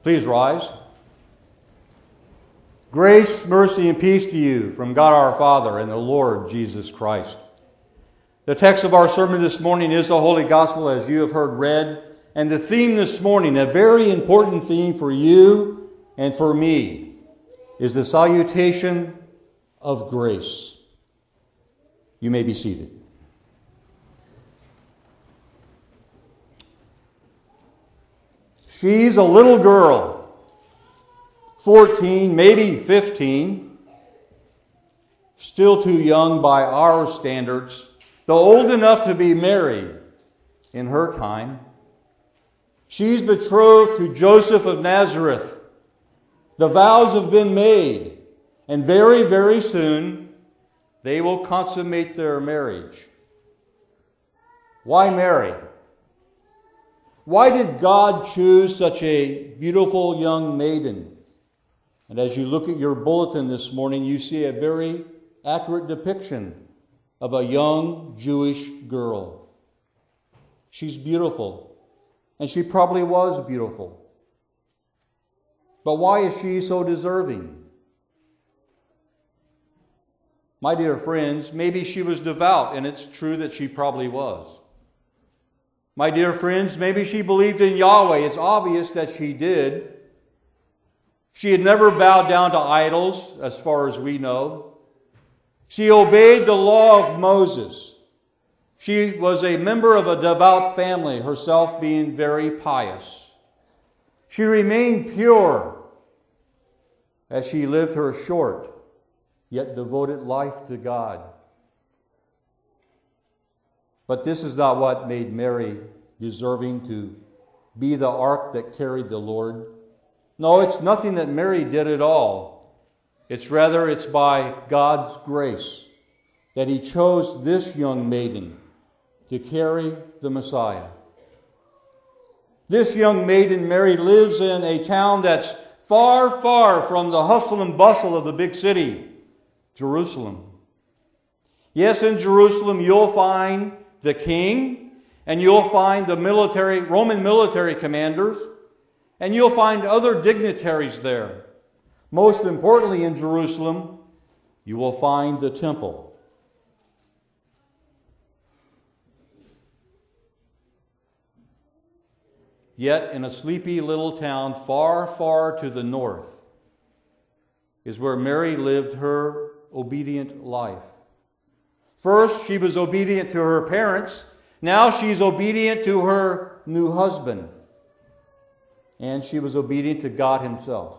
Please rise. Grace, mercy, and peace to you from God our Father and the Lord Jesus Christ. The text of our sermon this morning is the Holy Gospel, as you have heard read. And the theme this morning, a very important theme for you and for me, is the salutation of grace. You may be seated. She's a little girl, 14, maybe 15, still too young by our standards, though old enough to be married in her time. She's betrothed to Joseph of Nazareth. The vows have been made, and very, very soon they will consummate their marriage. Why marry? Why did God choose such a beautiful young maiden? And as you look at your bulletin this morning, you see a very accurate depiction of a young Jewish girl. She's beautiful, and she probably was beautiful. But why is she so deserving? My dear friends, maybe she was devout, and it's true that she probably was. My dear friends, maybe she believed in Yahweh. It's obvious that she did. She had never bowed down to idols, as far as we know. She obeyed the law of Moses. She was a member of a devout family, herself being very pious. She remained pure as she lived her short, yet devoted life to God. But this is not what made Mary deserving to be the ark that carried the Lord. No, it's nothing that Mary did at all. It's by God's grace that He chose this young maiden to carry the Messiah. This young maiden, Mary, lives in a town that's far, far from the hustle and bustle of the big city, Jerusalem. Yes, in Jerusalem you'll find the king, and you'll find the Roman military commanders, and you'll find other dignitaries there. Most importantly, in Jerusalem, you will find the temple. Yet, in a sleepy little town far, far to the north, is where Mary lived her obedient life. First, she was obedient to her parents. Now she's obedient to her new husband. And she was obedient to God Himself.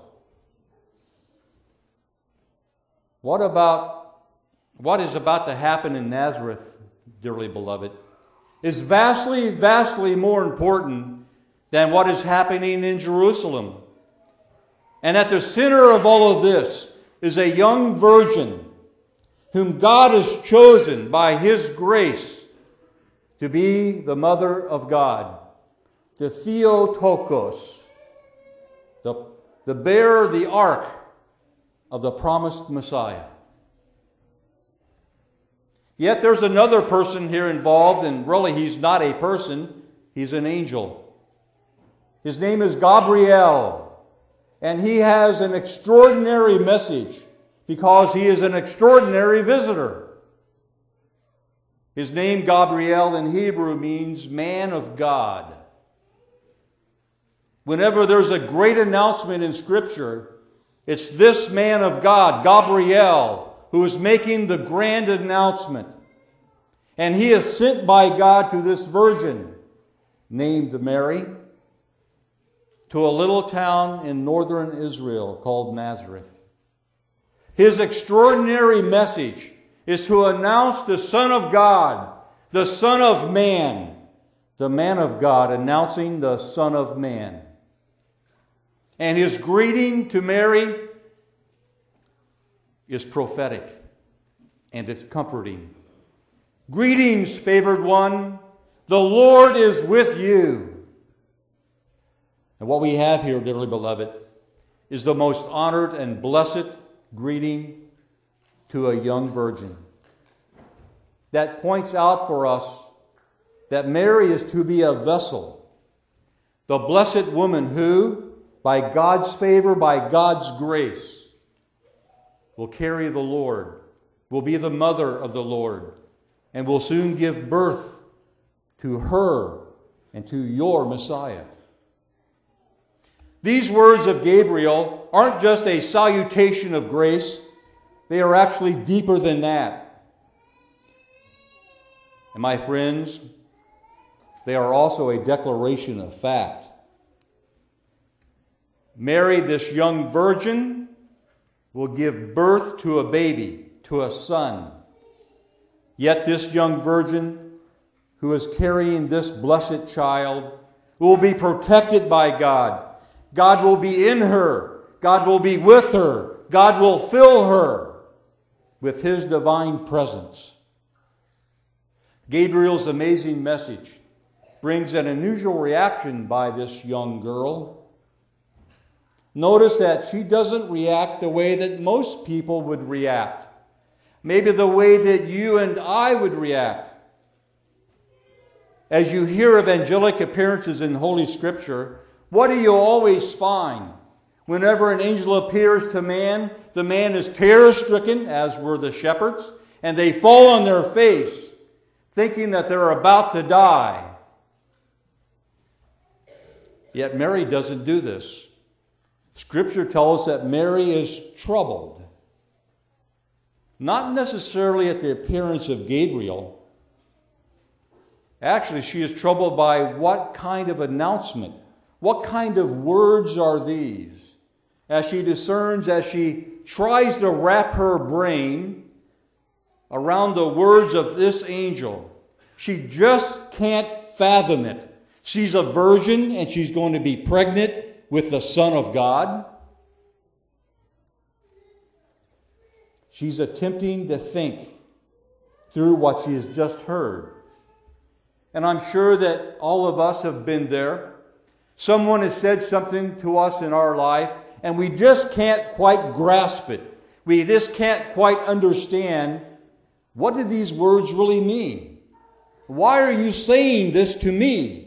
What is about to happen in Nazareth, dearly beloved, is vastly, vastly more important than what is happening in Jerusalem. And at the center of all of this is a young virgin whom God has chosen by His grace to be the mother of God, the Theotokos, the bearer, the ark of the promised Messiah. Yet there's another person here involved, and really he's not a person, he's an angel. His name is Gabriel, and he has an extraordinary message because he is an extraordinary visitor. His name, Gabriel, in Hebrew means man of God. Whenever there's a great announcement in Scripture, it's this man of God, Gabriel, who is making the grand announcement. And he is sent by God to this virgin named Mary to a little town in northern Israel called Nazareth. His extraordinary message is to announce the Son of God, the Son of Man, the man of God announcing the Son of Man. And his greeting to Mary is prophetic and it's comforting. Greetings, favored one, the Lord is with you. And what we have here, dearly beloved, is the most honored and blessed greeting to a young virgin that points out for us that Mary is to be a vessel, the blessed woman who, by God's favor, by God's grace, will carry the Lord, will be the mother of the Lord, and will soon give birth to her and to your Messiah. These words of Gabriel aren't just a salutation of grace. They are actually deeper than that. And my friends, they are also a declaration of fact. Mary, this young virgin, will give birth to a baby, to a son. Yet this young virgin who is carrying this blessed child will be protected by God. God will be in her. God will be with her. God will fill her with His divine presence. Gabriel's amazing message brings an unusual reaction by this young girl. Notice that she doesn't react the way that most people would react. Maybe the way that you and I would react. As you hear of angelic appearances in Holy Scripture, what do you always find? Whenever an angel appears to man, the man is terror-stricken, as were the shepherds, and they fall on their face, thinking that they're about to die. Yet Mary doesn't do this. Scripture tells us that Mary is troubled. Not necessarily at the appearance of Gabriel. Actually, she is troubled by what kind of announcement, what kind of words are these? As she discerns, as she tries to wrap her brain around the words of this angel, she just can't fathom it. She's a virgin and she's going to be pregnant with the Son of God. She's attempting to think through what she has just heard. And I'm sure that all of us have been there. Someone has said something to us in our life, and we just can't quite grasp it. We just can't quite understand, what do these words really mean? Why are you saying this to me?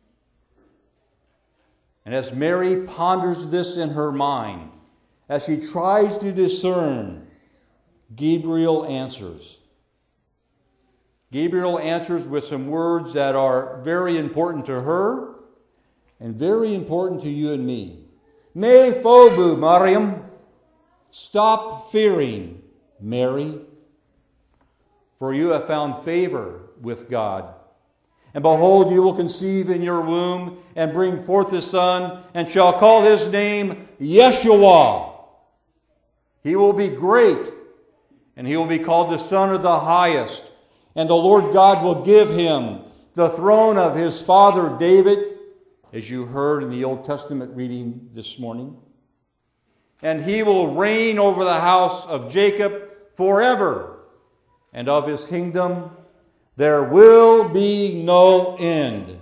And as Mary ponders this in her mind, as she tries to discern, Gabriel answers. Gabriel answers with some words that are very important to her and very important to you and me. Me phobu, Mariam. Stop fearing, Mary, for you have found favor with God. And behold, you will conceive in your womb and bring forth a son, and shall call his name Yeshua. He will be great, and he will be called the Son of the Highest. And the Lord God will give him the throne of his father David, as you heard in the Old Testament reading this morning. And he will reign over the house of Jacob forever, and of his kingdom there will be no end.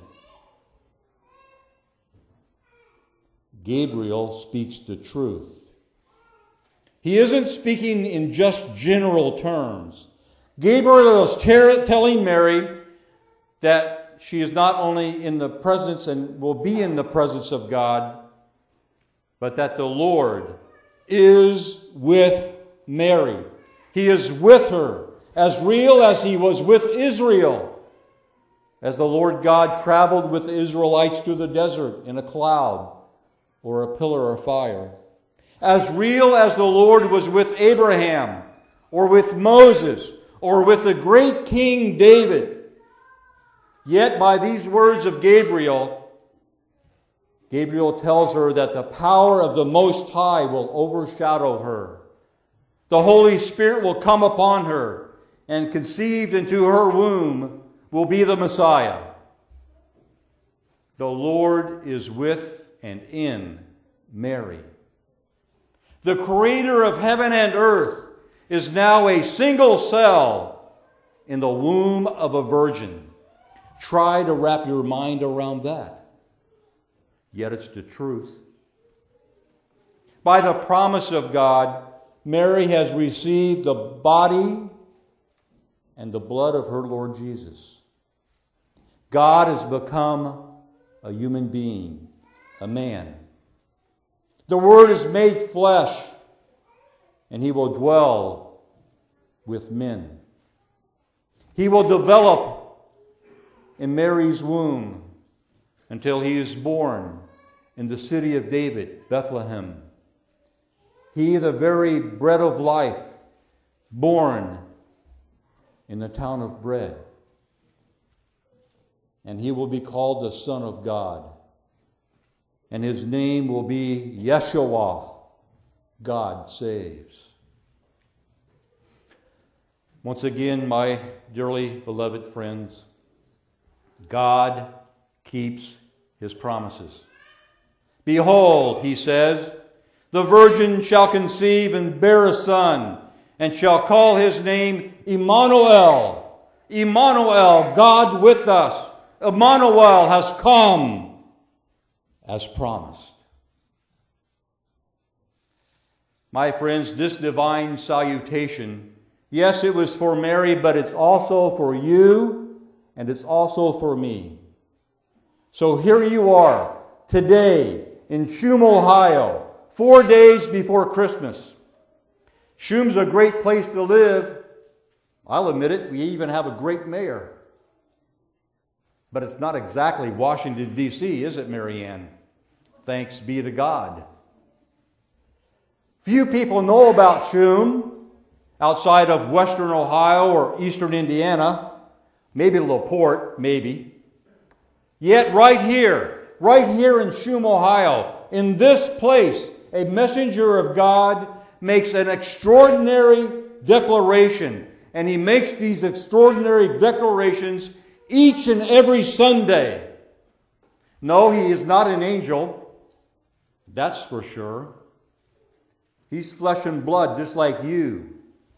Gabriel speaks the truth. He isn't speaking in just general terms. Gabriel is telling Mary that she is not only in the presence and will be in the presence of God, but that the Lord is with Mary. He is with her, as real as he was with Israel, as the Lord God traveled with the Israelites through the desert in a cloud or a pillar of fire. As real as the Lord was with Abraham or with Moses or with the great King David. Yet by these words of Gabriel, Gabriel tells her that the power of the Most High will overshadow her. The Holy Spirit will come upon her, and conceived into her womb will be the Messiah. The Lord is with and in Mary. The Creator of heaven and earth is now a single cell in the womb of a virgin. Try to wrap your mind around that. Yet it's the truth. By the promise of God, Mary has received the body and the blood of her Lord Jesus. God has become a human being, a man. The Word is made flesh, and He will dwell with men. He will develop in Mary's womb until He is born in the city of David, Bethlehem. He, the very bread of life, born in the town of bread. And He will be called the Son of God. And His name will be Yeshua, God saves. Once again, my dearly beloved friends, God keeps His promises. Behold, He says, the virgin shall conceive and bear a son, and shall call His name Emmanuel. Emmanuel, God with us. Emmanuel has come as promised. My friends, this divine salutation, yes, it was for Mary, but it's also for you, and it's also for me. So here you are, today, in Shum, Ohio, 4 days before Christmas. Shum's a great place to live. I'll admit it, we even have a great mayor. But it's not exactly Washington, D.C., is it, Marianne? Thanks be to God. Few people know about Shum outside of western Ohio or eastern Indiana. Maybe LaPorte, maybe. Yet right here in Shum, Ohio, in this place, a messenger of God makes an extraordinary declaration. And he makes these extraordinary declarations each and every Sunday. No, he is not an angel. That's for sure. He's flesh and blood, just like you.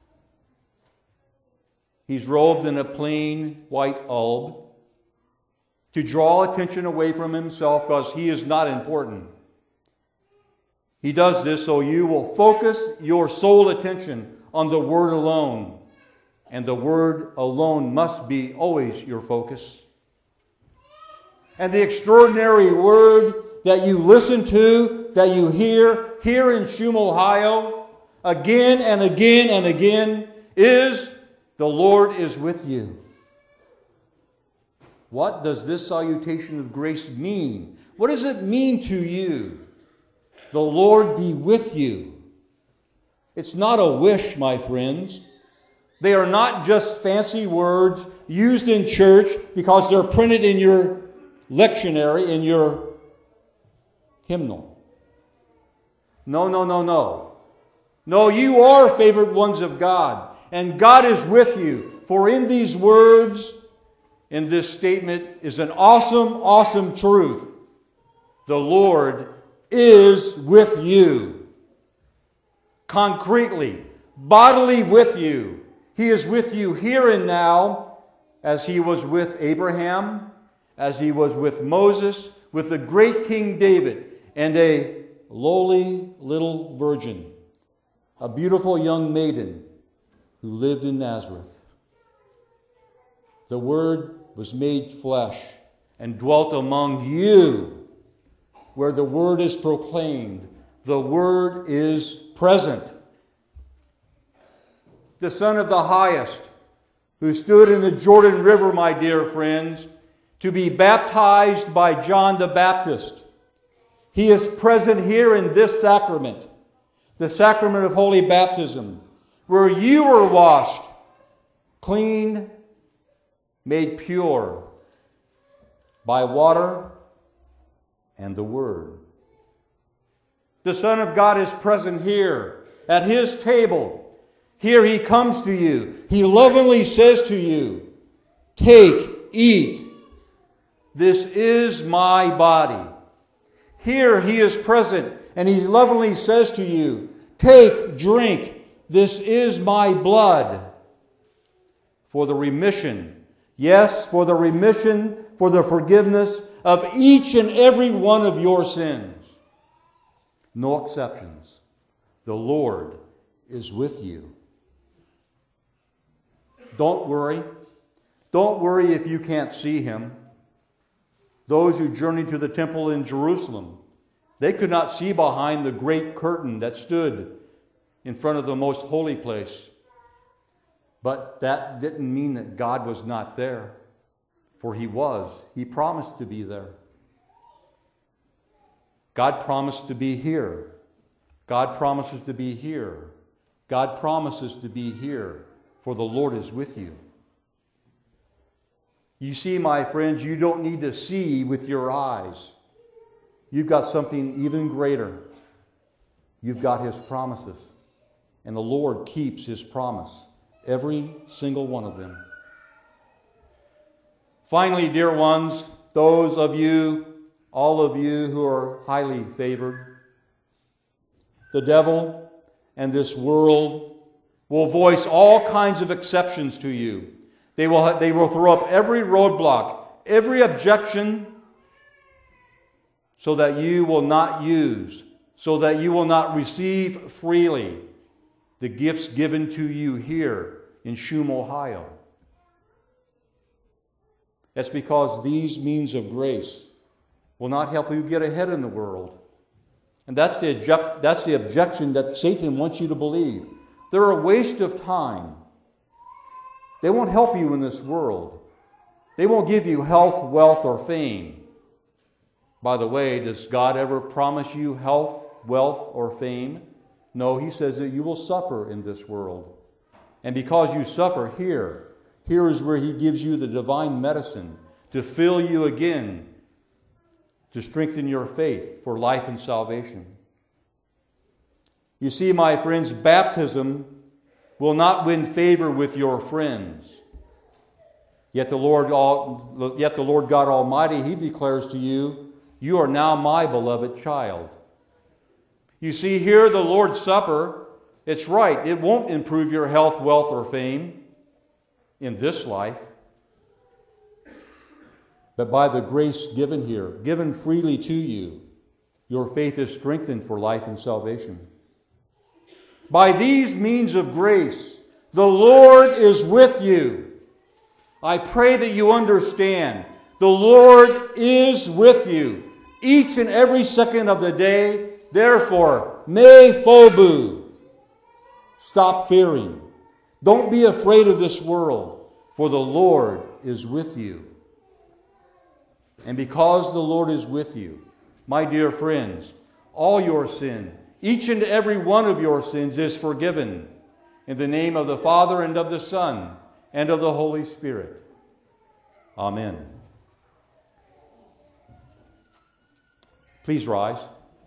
He's robed in a plain white alb to draw attention away from himself because he is not important. He does this so you will focus your sole attention on the Word alone. And the Word alone must be always your focus. And the extraordinary Word that you listen to, that you hear here in Shum, Ohio, again and again and again, is the Lord is with you. What does this salutation of grace mean? What does it mean to you? The Lord be with you. It's not a wish, my friends. They are not just fancy words used in church because they're printed in your lectionary, in your hymnal. No. No, you are favored ones of God, and God is with you. For in these words, in this statement, is an awesome, awesome truth. The Lord is with you. Concretely, bodily with you. He is with you here and now, as He was with Abraham, as He was with Moses, with the great King David, and a lowly little virgin, a beautiful young maiden who lived in Nazareth. The Word was made flesh and dwelt among you, where the Word is proclaimed. The Word is present. The Son of the Highest, who stood in the Jordan River, my dear friends, to be baptized by John the Baptist. He is present here in this sacrament, the sacrament of holy baptism, where you were washed, clean, made pure by water and the Word. The Son of God is present here at His table. Here He comes to you. He lovingly says to you, take, eat. This is my body. Here He is present, and He lovingly says to you, take, drink. This is my blood for the remission. Yes, for the remission, for the forgiveness of each and every one of your sins. No exceptions. The Lord is with you. Don't worry. Don't worry if you can't see Him. Those who journey to the temple in Jerusalem They could not see behind the great curtain that stood in front of the most holy place. But that didn't mean that God was not there, for He was. He promised to be there. God promised to be here. God promises to be here. God promises to be here, for the Lord is with you. You see, my friends, you don't need to see with your eyes. You've got something even greater. You've got His promises. And the Lord keeps His promise. Every single one of them. Finally, dear ones, those of you, all of you who are highly favored, the devil and this world will voice all kinds of exceptions to you. They will throw up every roadblock, every objection, so that you will not use, so that you will not receive freely the gifts given to you here in Shum, Ohio. That's because these means of grace will not help you get ahead in the world. And that's the objection that Satan wants you to believe. They're a waste of time. They won't help you in this world. They won't give you health, wealth, or fame. By the way, does God ever promise you health, wealth, or fame? No, He says that you will suffer in this world. And because you suffer here is where He gives you the divine medicine to fill you again, to strengthen your faith for life and salvation. You see, my friends, baptism will not win favor with your friends. Yet the Lord God Almighty, He declares to you, you are now my beloved child. You see here the Lord's Supper, it's right, it won't improve your health, wealth, or fame in this life. But by the grace given here, given freely to you, your faith is strengthened for life and salvation. By these means of grace, the Lord is with you. I pray that you understand. The Lord is with you each and every second of the day. Therefore, me phobu. Stop fearing. Don't be afraid of this world, for the Lord is with you. And because the Lord is with you, my dear friends, all your sin, each and every one of your sins is forgiven. In the name of the Father, and of the Son, and of the Holy Spirit. Amen. Please rise.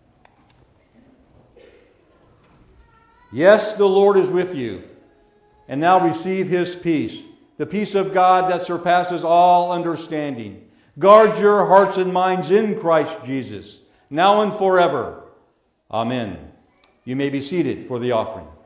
Yes, the Lord is with you. And now receive His peace, the peace of God that surpasses all understanding. Guard your hearts and minds in Christ Jesus, now and forever. Amen. You may be seated for the offering.